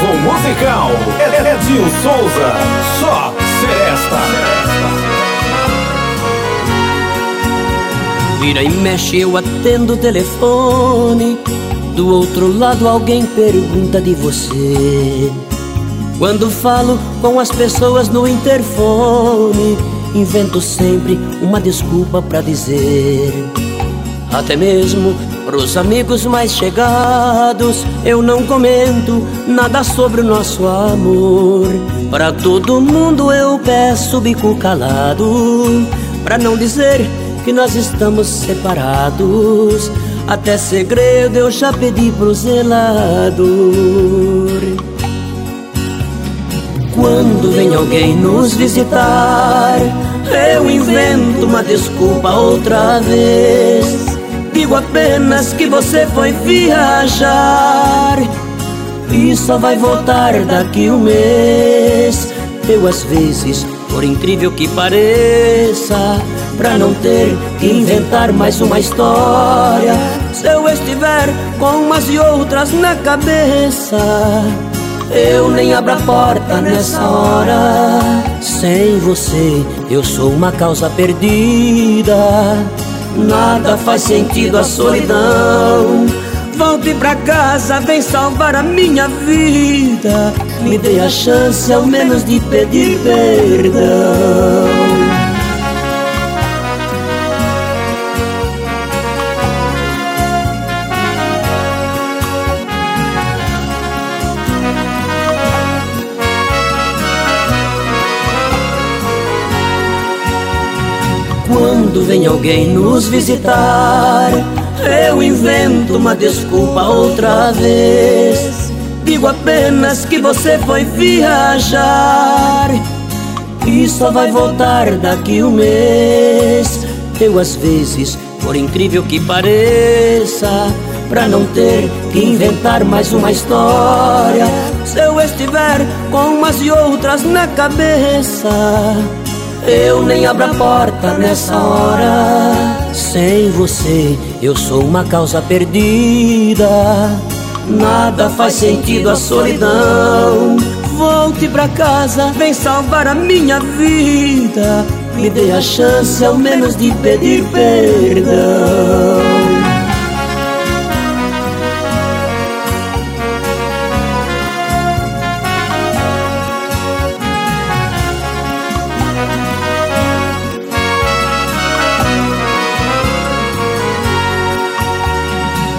novo musical. Edinho Souza, só Seresta. Vira e mexe, eu atendo o telefone. Do outro lado alguém pergunta de você. Quando falo com as pessoas no interfone, invento sempre uma desculpa pra dizer. Até mesmo pros amigos mais chegados eu não comento nada sobre o nosso amor. Pra todo mundo eu peço bico calado, pra não dizer que nós estamos separados. Até segredo eu já pedi pro zelador. Quando vem alguém nos visitar, eu invento uma desculpa outra vez. Digo apenas que você foi viajar e só vai voltar daqui um mês. Eu às vezes, por incrível que pareça, pra não ter que inventar mais uma história, se eu estiver com umas e outras na cabeça, eu nem abro a porta nessa hora. Sem você eu sou uma causa perdida, nada faz sentido a solidão. Volte pra casa, vem salvar a minha vida. Me dê a chance ao menos de pedir perdão. Quando vem alguém nos visitar, eu invento uma desculpa outra vez. Digo apenas que você foi viajar e só vai voltar daqui um mês. Eu às vezes, por incrível que pareça, pra não ter que inventar mais uma história, se eu estiver com umas e outras na cabeça, eu nem abro a porta nessa hora. Sem você eu sou uma causa perdida, nada faz sentido a solidão. Volte pra casa, vem salvar a minha vida. Me dê a chance ao menos de pedir perdão.